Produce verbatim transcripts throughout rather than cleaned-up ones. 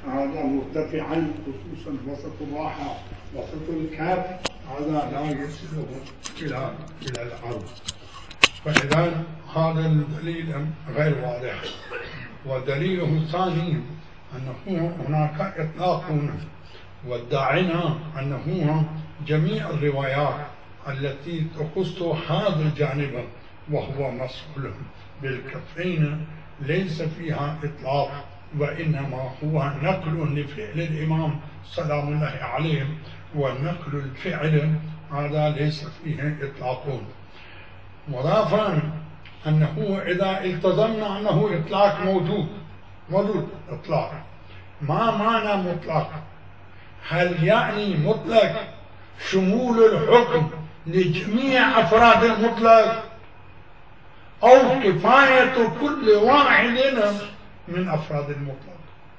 هذا مرتفعا خصوصا وسط الراحة وسط الكاف هذا لا يصله إلى إلى العرض. فإذا هذا الدليل غير واضح. ودليله الثاني أنه هناك إطلاق، وادعينا أنه جميع الروايات التي تخص هذا الجانب وهو مسؤول بالكفين ليس فيها إطلاق، وإنما هو نقل لفعل الإمام سلام الله عليه، ونقل الفعل هذا ليس فيه إطلاق. مضافا أنه إذا التزمنا أنه إطلاق موجود موجود إطلاق، ما معنى مطلق؟ هل يعني مطلق شمول الحكم لجميع أفراد المطلق، أو كفاية كل واحد من أفراد المطلق؟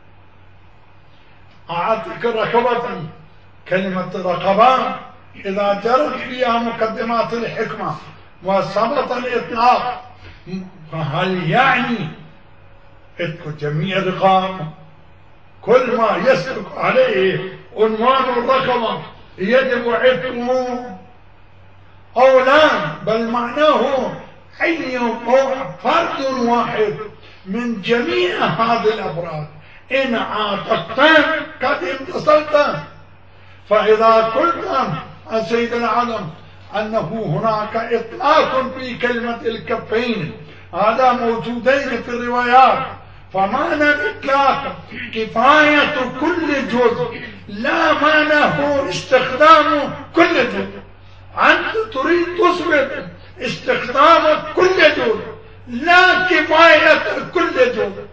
أعطيك رقبة، كلمة رقبة إذا جرت فيها مقدمات الحكمة وثبت الإطلاق فهل يعني إتق جميع الرقاب؟ كل ما يسبق عليه عنوان الرقبة يجب عتقه أو لا؟ بل معناه أي فرد واحد من جميع هذه الأفراد إن عاتقت قد امتصلت. فإذا قلنا السيد العالم أنه هناك إطلاق في كلمة الكفين هذا موجودين في الروايات، فمعنى الإطلاق كفاية كل جزء، لا معنى هو استخدام كل جزء. أنت تريد تثبت استخدام كل جزء لا كفاية كل جزء.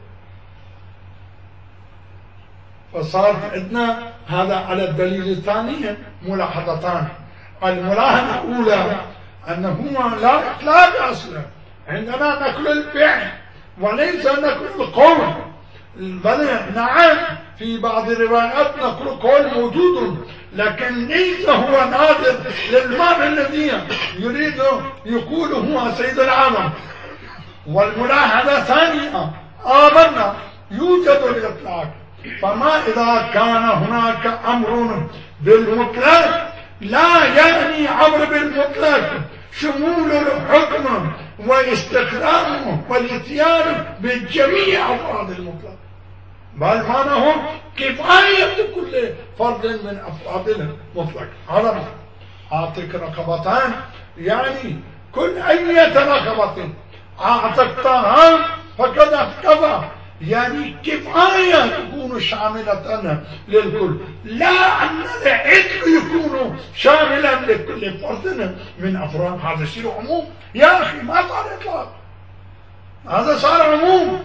فصار عندنا هذا على الدليل الثاني ملاحظتان. الملاحظة الأولى أنه لا إطلاق أصلا، عندنا نقل الفعل وليس نقل القول. بل نعم في بعض الروايات نقل القول موجود، لكن ليس هو نادر للمعنى الذي يريد يقوله سيد العالم. والملاحظة الثانية آمنا يوجد الإطلاق، فما إذا كان هناك أمر بالمطلق لا يعني أمر بالمطلق شمول الحكم واستخدامه والاتيان بجميع أفراد المطلق، بل معناه كفاية كل فرد من أفراد المطلق. هذا أعطيك رقبتان يعني كل أي رقبة أعطيتها فقد كفى، يعني كفاية تكون شاملة للكل، لا أن العتق يكون شاملا لكل فرد من أفراد. هذا يصير عموم يا أخي، ما صار إطلاق، هذا صار عموم.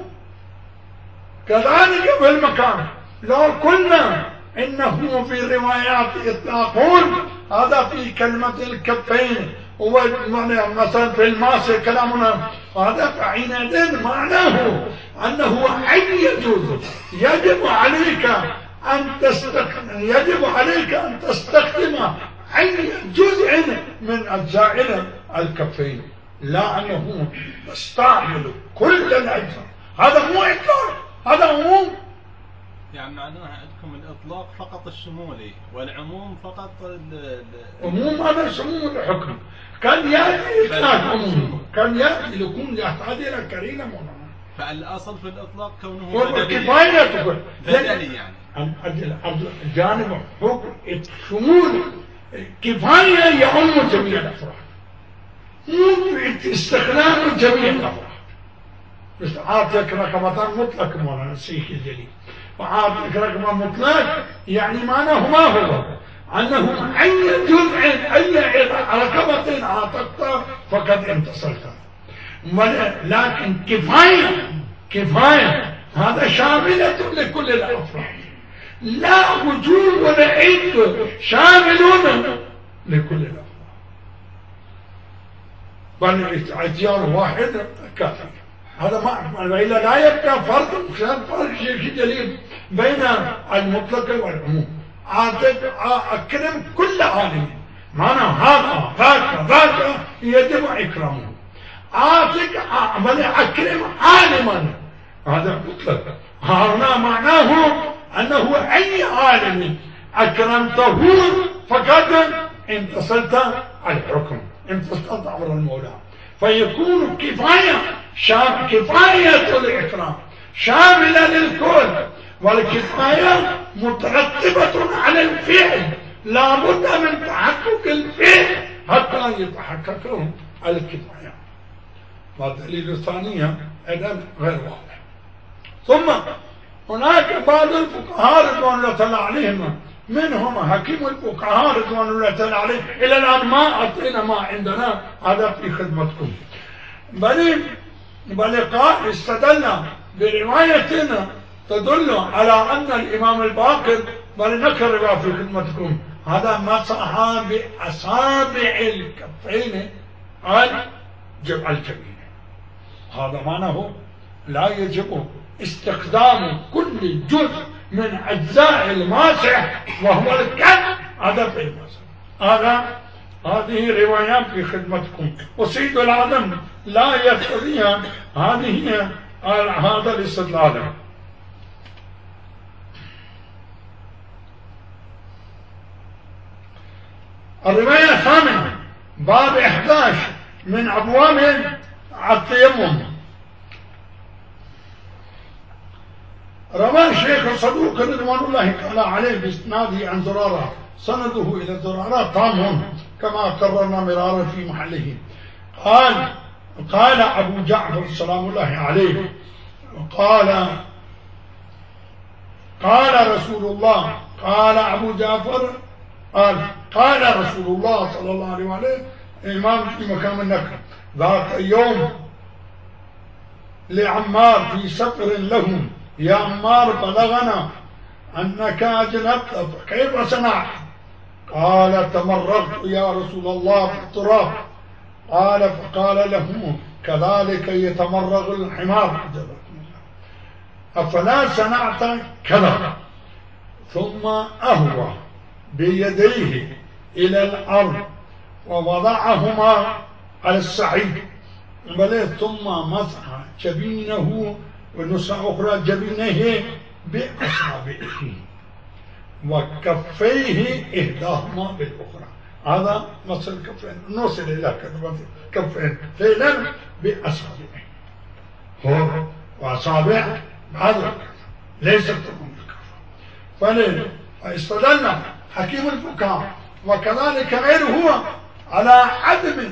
كذلك في المكان لو قلنا إنه في الروايات إطلاقون هذا في كلمة الكفين ومثلا في الماسة كلامنا هذا، فحينئذ معناه أنه أي جزء يجب عليك أن تستخدم يجب عليك أن تستخدم أي جزء من أجزاء الكفين، لا أنه تستعمل كل الأجزاء. هذا مو إطلاق، هذا عموم. يعني معناها عندكم الإطلاق فقط الشمولي والعموم فقط عموم. هذا شمول الحكم كان يأتي إطلاق عموم، كان يأتي لكون يحتاج إلى كريمة منعمة. فالأصل في الإطلاق كونه كفاية تقول بدلي، يعني الجانب حكم شمول كفاية يعم جميع الأفراد، مو استخدام جميع الأفراد. بس عاطيك رقمتان مطلق مولانا الشيخ الجليل، وعاطيك رقمة مطلق يعني معناه ما هو أنه أي جزء أي رقبة عاطقت فقد امتصلت، لكن كفاية كفاية هذا شاملة لكل الأفراد، لا وجود ولا عد شاملون لكل الأفراد، بل اتيان واحد كافي. هذا ما إلا لا يبقى فرق فرق شيء جليل بين المطلق والعموم. أعطيك أكرم كل عالم، معنى هذا ذاك ذاك يجب إكرامه. أعطيك أكرم عالما، هذا مطلق. هنا معناه أنه لأنه أي عالم أكرمته فقد انتصرت على الحكم، انتصرت أمر المولى، فيكون كفاية شام كفاية الإكرام شاملة للكل، والكفاية مترتبة على الفعل، لا بد من تحقق الفعل حتى يتحقق الكفاية. والدليل الثاني أيضا غير واضح. ثم هناك بعض الفقهاء رضوان الله تعالى عليهم، منهم حكيم الفقهاء رضوان الله تعالى عليه، إلى الآن ما أعطينا ما عندنا، هذا في خدمتكم. بل بل قال استدل بروايتنا تدل على أن الإمام الباقر، بل نكرر في خدمتكم، هذا مسح بأصابع الكفين على الجبين. هذا معناه لا يجب استخدام كل جزء من أجزاء الماسح وهو الكف، هذا في المسح. هذا هذه روايات في خدمتكم، وسيد العالم لا يقتضيها هذه هذا الاستدلال. الرواية الثامنة باب إحدى عشر من أبواب التيمم. روى الشيخ الصدوق رضوان الله تعالى عليه بإسناده عن زرارة، سنده إلى زرارة تام كما قررنا مرارا في محله. قال قال أبو جعفر سلام الله عليه، قال قال رسول الله، قال أبو جعفر قال قال رسول الله صلى الله عليه وسلم، إمام في مكان النكر، ذات يوم لعمار في سفر لهم، يا عمار بلغنا أنك أجنبت فكيف صنعت؟ قال تمرغت يا رسول الله في التراب. قال فقال له كذلك يتمرغ الحمار، أفلا صنعت كذا؟ ثم أهوى بيديه إلى الأرض ووضعهما على الصعيد، ثم مسح جبينه ونسخة أخرى جبينه بأصابعه وكفيه إحداهما بالأخرى. هذا مسح الكفين، نوصل إلى كفين فعلا بأصابعه، هو وأصابع هذا الكف ليست تكون الكف. فاستدلنا حكيم الفقهاء وكذلك غيره هو على عدم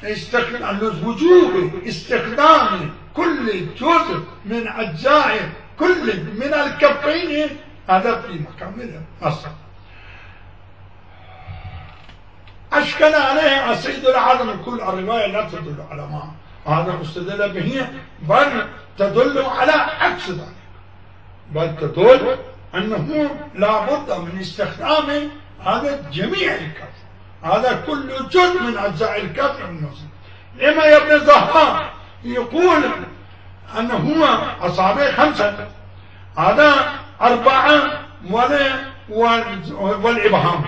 وجوب استخدام كل جزء من أجزاء كل من الكفين، هذا في مكان الأصل. أشكل عليه السيد العالم كل الرواية لا تدل على ما هذا مستدل به، بل تدل على عكس ذلك، بل تدل أنه لا بد من استخدام هذا جميع الكف، هذا كل جزء من أجزاء الكف المسلم. لما يا ابن الزهراء يقول أنه هو أصابع خمسة، هذا أربعة والإبهام،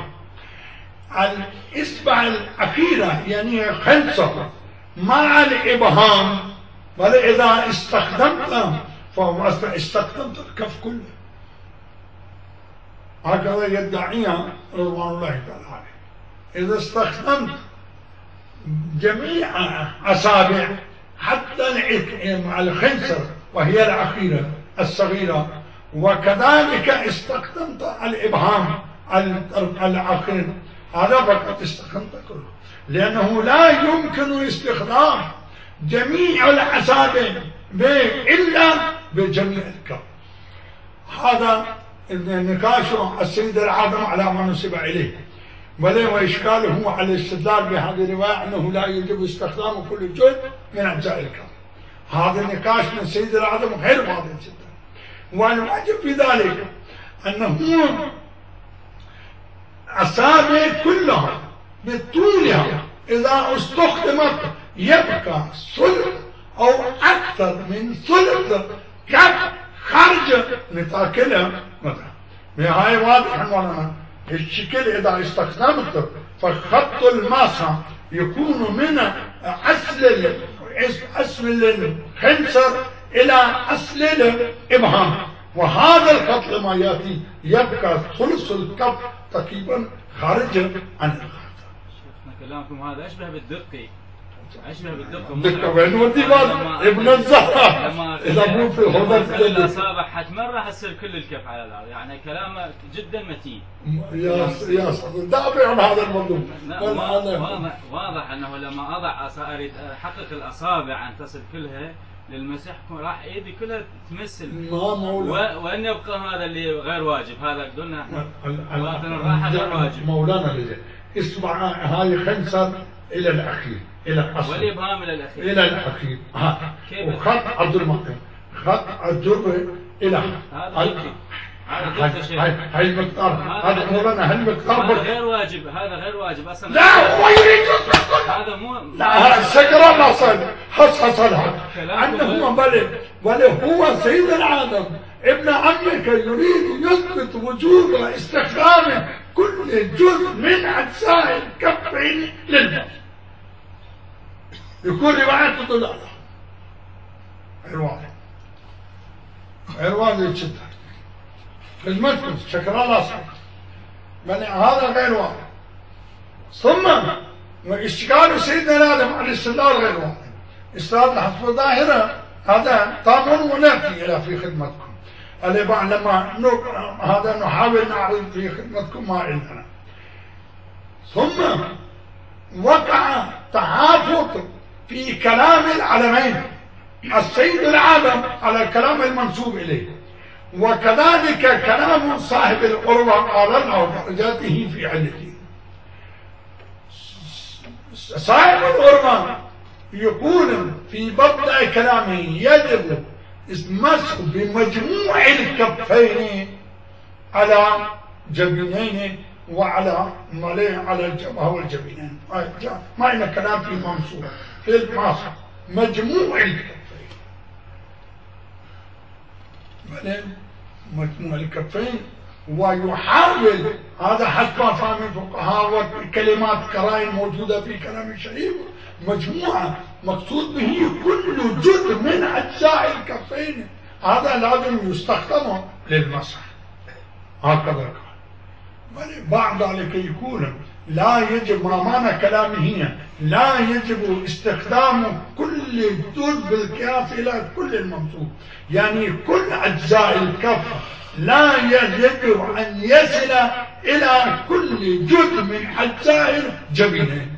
الإصبع الأخيرة يعني خمسة مع الإبهام، بل إذا استخدمت فهو استخدمت الكف كله، هكذا يدعيها رضوان الله تعالى عليه. إذا استخدمت جميع أصابع حتى الخنصر وهي الأخيرة الصغيرة، وكذلك استخدمت الإبهام الأخير، هذا فقط استخدمت كله، لأنه لا يمكن استخدام جميع الأصابع إلا بجميع الكف. هذا نقاش السيد العظم على ما نسب إليه، بل وإشكاله على الاستدلال بهذه الرواية أنه لا يجب استخدام كل جزء من أجزاء الكف. هذا النقاش من السيد العظم غير واضح جدا، والواجب في ذلك أنه أصابع كلها بطولها إذا استخدمت يبقى ثلث أو أكثر من ثلث كف خارج نطاقها مثلا. بهاي واضح مولانا الشكل إذا استخدمت فخط الماسة يكون من أصل أصل الخنصر إلى أصل الإبهام، وهذا الخط لما يأتي يبقى ثلث الكف تقريبا خارجا عن الخط. شيخنا كلامكم هذا أشبه بالدقي، أشبه بالدقة. دقة وين ودي ابن الزهراء إذا مو في هذا الأصابع حتما راح تصير كل الكف على الأرض، يعني كلامه جدا متين. يا يا دافع هذا الموضوع. واضح واضح أنه لما أضع أريد أحقق الأصابع أن تصل كلها للمسح راح ايدي كلها تمثل ما مولانا وان يبقى هذا اللي غير واجب. هذا قلنا مواطن الراحه غير واجب. مولانا لله اسمع هاي خنصر الى الاخير الى الاصل والابهام الى الاخير الى الاخير ها وخط عبد المطلب خط الدر الى هذا هاي هاي المقدار هذا مولانا هالمقدار هذا غير واجب. هذا غير واجب اصلا. لا هو يريد هذا مو لا الشكر ما صار حص حصلها عنه بل بل هو سيد العالم ابن عمك يريد يثبت وجوب استخدام كل جزء من اجزاء الكفين للماء. يكون رواية تدل على غير واضح غير واضح جدا بالمثل شكر الله صحيح بل هذا غير واضح. ثم اشتغال سيدنا آدم عليه السلام غير واضح. استاذ حسب ظاهرة هذا قانون ونأتي إلى في خدمتكم الإباء لما هذا نحاول نعرض في خدمتكم ما عندنا. ثم وقع تحافظ في كلام العلمين السيد العالم على الكلام المنسوب إليه، وكذلك كلام صاحب القربة قال درجاته في علته. صاحب القربة يقول في بطن كلامه يجب المسح بمجموع الكفين على جبينين وعلى مليه على الجبهة والجبينين. ما عندنا كلام في منصوب في الماسح مجموع الكفين مجموع الكفين. ويحاول هذا حسب فهم الفقهاء والكلمات كرائم موجودة في كلام الشريف مجموعة مقصود به كل جزء من أجزاء الكفين هذا لازم يستخدم للمسح. هكذا قال. بعد ذلك يكون لا يجب ما معنى كلامه لا يجب استخدام كل جزء بالقياس إلى كل المنصوب، يعني كل أجزاء الكف لا يجب أن يصل إلى كل جزء من أجزاء الجبينين.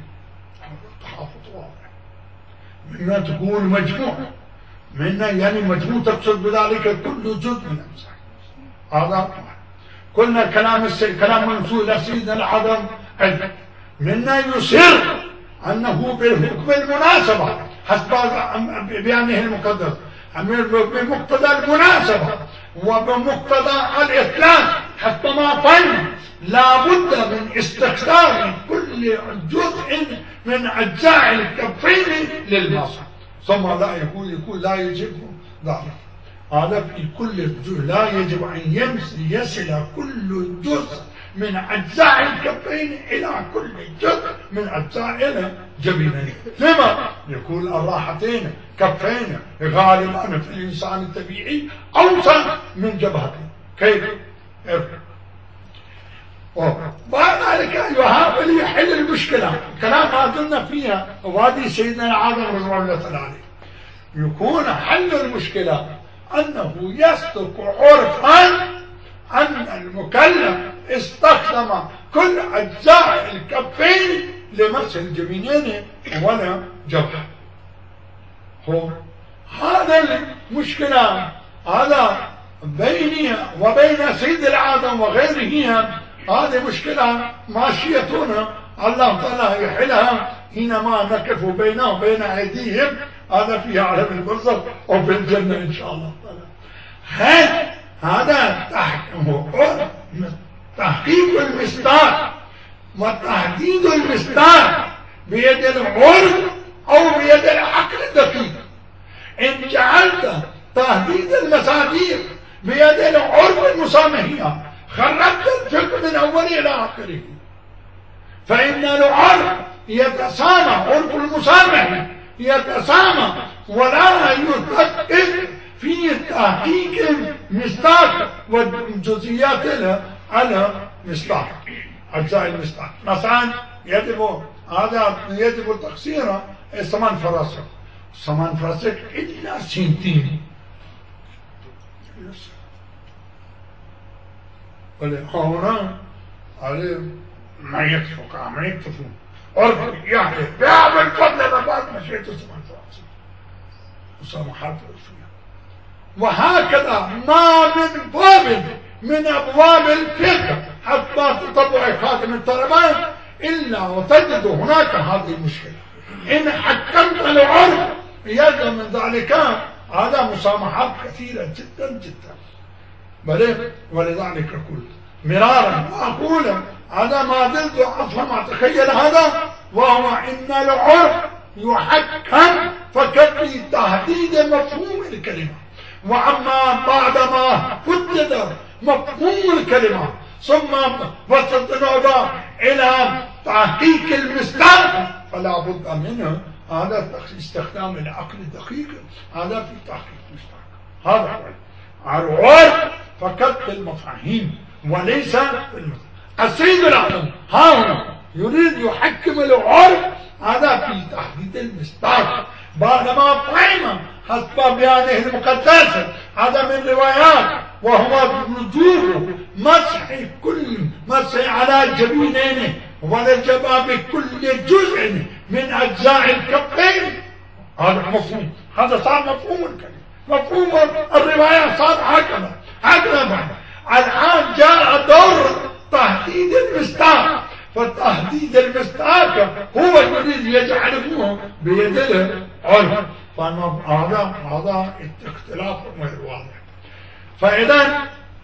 مما تكون مجموع منا يعني مجموع تقصد بذلك كل جزء من أجزاء. هذا قلنا كلام كلام منسوب إلى سيدنا العظم منا يصر أنه بالحكم المناسبة حسب بيانه المقدس بمقتضى المناسبة وبمقتضى الإطلاق حتى ما فهم لا بد من استخدام كل جزء من أجزاء الكفين للمسح. ثم لا يقول يقول لا يجب ذلك. هذا في كل جزء لا يجب أن يصل كل جزء من أجزاء الكفين إلى كل جزء من أجزاء الجبينين. لما؟ يكون الراحتين كفين غالبا في الإنسان الطبيعي أوسع من جبهته. كيف؟ بعد ذلك يحاول يحل المشكلة. كلام ما قلنا فيها وادي سيدنا العظم رضوان الله تعالى عليه. يكون حل المشكلة أنه يصدق عرفا أن المكلف استخدم كل أجزاء الكفين لمسح الجبينين ولا جبهة. هو هذا المشكلة هذا بيني وبين سيد العالم وغيره هذه مشكلة ماشيتنا الله تعالى يحلها حينما نقف بينه وبين أيديهم. هذا في عالم البرزخ وفي الجنة إن شاء الله تعالى. هذا تحقيق المصداق وتحديد المصداق بيد العرف أو بيد العقل الدقيق. إن جعلت تحديد المصادر بيد العرف المسامحية خربت الفقه من أوله إلى آخره. فإن العرف يتسامح عرف المسامح يتسامح ولا يدقق في تحقيق مصداق والجزئيات لها على مصداق أجزاء المصداق. مثلا يجب هذا يجب تقصيره ثمان فراسخ، ثمان فراسخ إلا سنتين هنا عليه ما يكفوك ما يكتفون أرض يعني بيعمل فضل أنا بعد ما شئت ثمان فراسخ وسامحات فيها. وهكذا ما من باب من أبواب الفقه حتى تطبع خاتم الطلبات إلا وتجد هناك هذه المشكلة. إن حكمت العرف يجب من ذلك هذا مسامحات كثيرة جدا جدا. بل ولذلك قلت مرارا وأقول هذا ما زلت أصلا ما أتخيل هذا، وهو إن العرف يحكم فقط في تحديد مفهوم الكلمة، وأما بعدما حدد مفهوم الكلمة ثم وصلنا إلى تحقيق المصداق فلا بد منه هذا استخدام العقل الدقيق هذا في تحقيق المصداق. هذا هو العرف فقط في المفاهيم وليس في المصداق. السيد العالم ها هنا يريد يحكم العرف هذا في تحديد المصداق بعدما فهم حسب بيانه المقدس هذا من روايات، وهو وجوب مسح كل مسح على جبينين ولجباب كل جزء من أجزاء الكفين. هذا مفهوم، هذا صار مفهوم الكلمة، مفهوم الرواية صار هكذا هكذا بعد. الآن جاء دور تحديد المصداق، فتحديد المصداق هو الذي يجعله بيد العرف. فهذا هذا اختلاف غير واضح. فإذا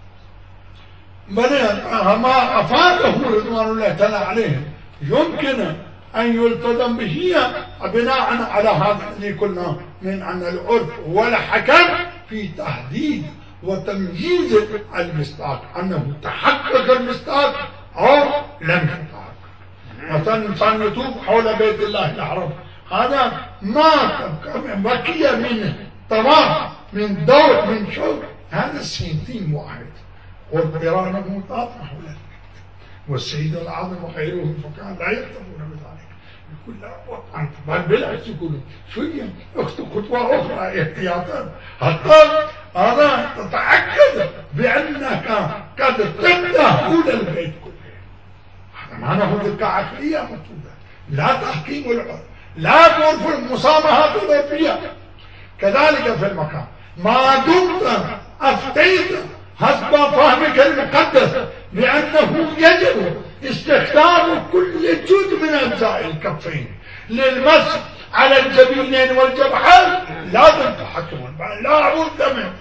ما أفاده رضوان الله تعالى عليه يمكن أن يلتزم به بناء على هذا الذي قلنا من أن العرف هو الحكم في تحديد وتمييز المصداق، أنه تحقق المصداق أو لم يتحقق. مثلا إنسان يطوف حول بيت الله الحرام، هذا ما بقي من طواف من دور من شوق، هذا سنتين واحد، والقران مطاف حول البيت، والسيد العظم وغيرهم فكان لا يكتفون بذلك. يقول لا وطعا بل بالعكس يقولون شوية اخت خطوة أخرى احتياطا حتى هذا تتأكد بأنك قد تدخل البيت كله. هذا معناه ذكاء عقلية مطلوبة، لا تحكيم العرف، لا تعرف المسامحات العرفية. كذلك في المكان ما دمت أفتيت حسب فهمك المقدس بأنه يجب استخدام كل جزء من أجزاء الكفين للمسح على الجبينين والجبهات، لازم تحكمون لا بد منه.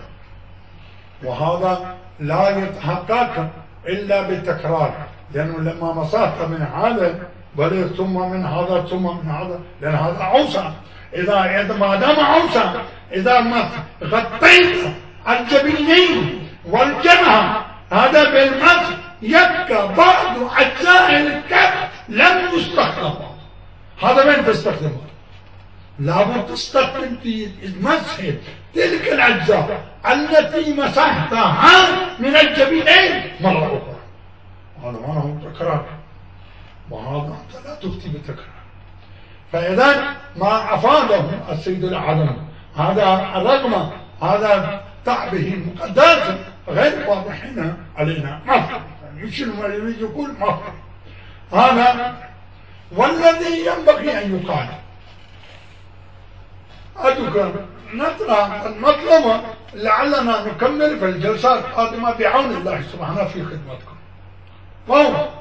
وهذا لا يتحقق إلا بالتكرار، لأنه لما مسحت من هذا بل ثم من هذا ثم من هذا، لأن هذا عوسى. إذا إذا ما دام عوسى، إذا ما غطيت الجبينين والجبهة هذا بالمسح يبقى بعض أجزاء الكف لم تستخدم. هذا وين تستخدمه؟ لابد تستخدم في المسح تلك الأجزاء التي مسحتها من الجبينين مرة أخرى. هذا معناه تكرار، وهذا أنت لا تفتي بتكرار. فإذا ما أفاده السيد العظم هذا الرغم هذا تعبه المقدس غير واضح هنا علينا مفهوم، يعني شنو ما يريد يقول مفهوم هذا. والذي ينبغي أن يقال أدوك نطلع المطلوب لعلنا نكمل في الجلسات القادمة بعون الله سبحانه في خدمتكم. وهو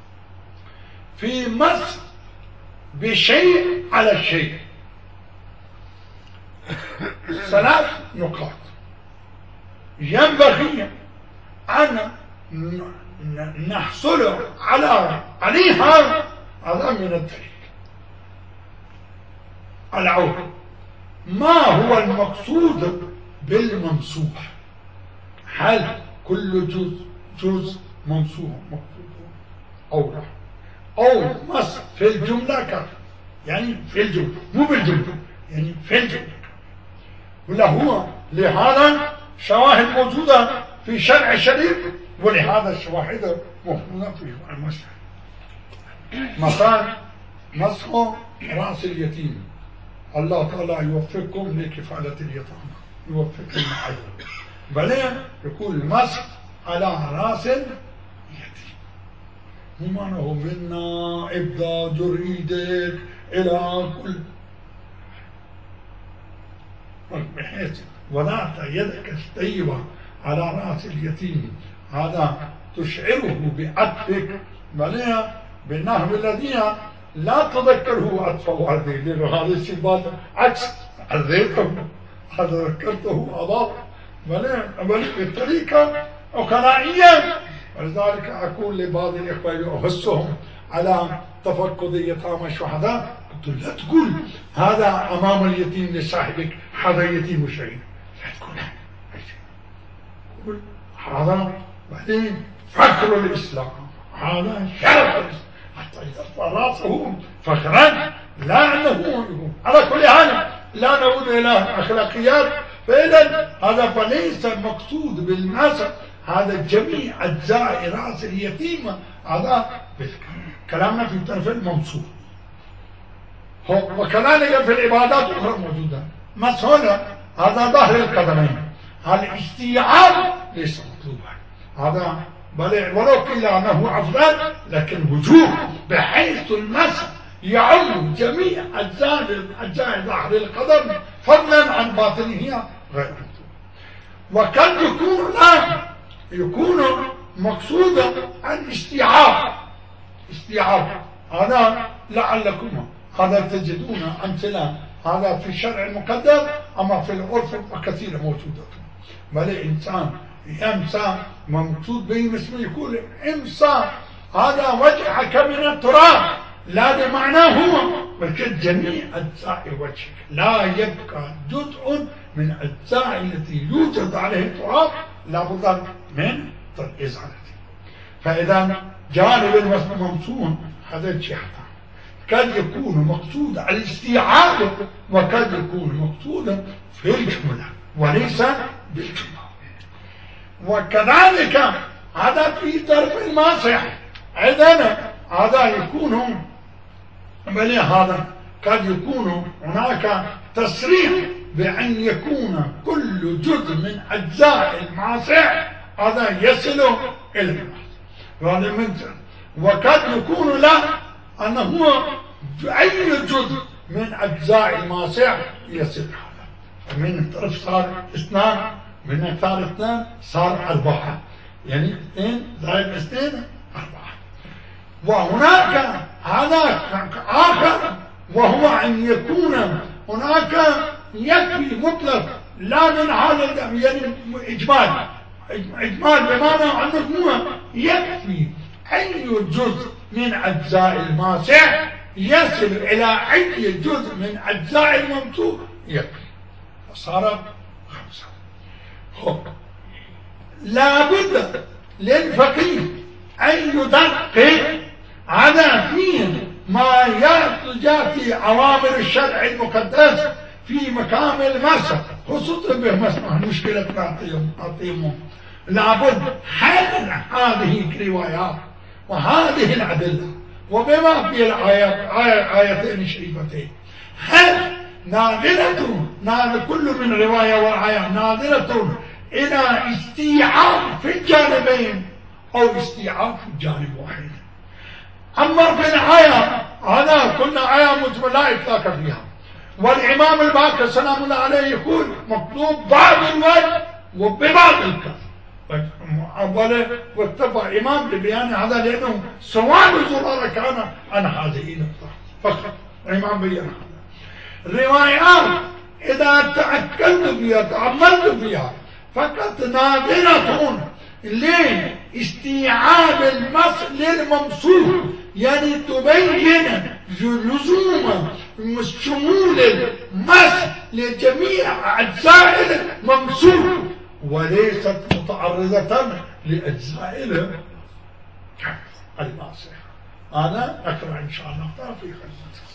في مسح بشيء على الشيء ثلاث نقاط ينبغي أن نحصل على عليها. هذا من الدليل الأول ما هو المقصود بالممسوح؟ هل كل جزء جزء ممسوح مقصود أو لا؟ أو مسح في الجملة كافي، يعني في الجملة مو بالجملة، يعني في الجملة، ولا هو لهذا شواهد موجودة في شرع شريف، ولهذا الشواهد موجودة في المسح. مثلا مسح رأس اليتيم، الله تعالى يوفقكم لكفالة اليتامى، يوفقكم معه، بل يقول المسح على رأس اليتيم، مو معناه منا ابدا جر ايدك الى كل، بحيث وضعت يدك الطيبة على رأس اليتيم، هذا تشعره بعطفك، بل بالنحو الذين لا تذكره عطفه عليه، لأنه هذا الشيء عكس عزيته، هذا ذكرته أضاف، بل بالطريقة أخرائية. ولذلك أقول لبعض الإخوة يحثهم على تفقد يتامى الشهداء، قلت لا تقول هذا أمام اليتيم لصاحبك هذا يتيم شهيد، لا تقول قل هذا بعدين فخر الإسلام، هذا شرف الإسلام، حتى يرفع راسه فخرا، لا أنه على كل حال لا نعود إلى أخلاقيات. فإذا هذا فليس المقصود بالمسح هذا جميع أجزاء رأس اليتيم، هذا كلامنا في الطرف المنصوب. وكذلك في العبادات الأخرى موجودة مسح هذا ظهر القدمين، الاستيعاب ليس مطلوبا، هذا بل ولو قيل أنه أفضل لكن وجوب، بحيث المسح يعم جميع أجزاء أجزاء ظهر القدم فضلا عن باطنها غير مطلوب. وقد يكون لا يكون مقصودا الاستيعاب، استيعاب هذا لعلكم هذا تجدون أمثلة هذا في الشرع المقدس، أما في العرف كثيرة موجودة. بل إنسان يمسى مقصود به مثل يقول امسى هذا وجهك من التراب، لا بمعناه هو بل جميع أجزاء وجهك، لا يبقى جزء من أجزاء التي يوجد عليه التراب لابد من إزالته. فإذا جانب الوصف ممسوح هذا الجهتان، قد يكون مقصودا الاستيعاب وقد يكون مقصودا في الجملة وليس بالجملة. وكذلك هذا في طرف الماسح عندنا هذا يكون بل هذا قد يكون هناك تصريح بأن يكون كل جزء من أجزاء الماسح هذا يصل إلى هذا منزل، وقد يكون لا أنه أي جزء من أجزاء الماسح يصل هذا، من طرف صار اثنان، من صار اثنان صار أربعة، يعني اثنين زائد اثنين أربعة. وهناك هذا آخر وهو أن يكون هناك يكفي مطلق لا من هذا يعني إجمال، إجمال بمعنى أنه يكفي أي جزء من أجزاء الماسح يصل إلى أي جزء من أجزاء الممسوح يكفي، فصار خمسة. لا بد للفقيه أن يدقق على فيه ما يأتي أوامر الشرع المقدس في مقام المسح، خصوصا بمسح مشكلة التيمم. لابد حل هذه الروايات وهذه الأدلة وبما في الآيات آيتين شريفتين، هل ناظرة ناظر كل من رواية والآية ناظرة إلى استيعاب في الجانبين أو استيعاب في الجانب واحد. أما في الآية هذا كنا آية مجملة لا إطلاق فيها، والإمام الباقر سلام الله عليه يقول مطلوب بعض الوجه وببعض الكف، أولا واتبع إمام لبيان هذا لأنه سؤال زرارة كان عن هذه النقطة فقط، الإمام بيان هذا. الروايات إذا تأكدت فيها تعملت فيها فقط ناظرة لاستيعاب المسح للممسوح، يعني تبين لزوم شمول المسح لجميع أجزاء الممسوح وليست متعرضة لأجزاء الماسح. أنا أقرأ إن شاء الله في خلال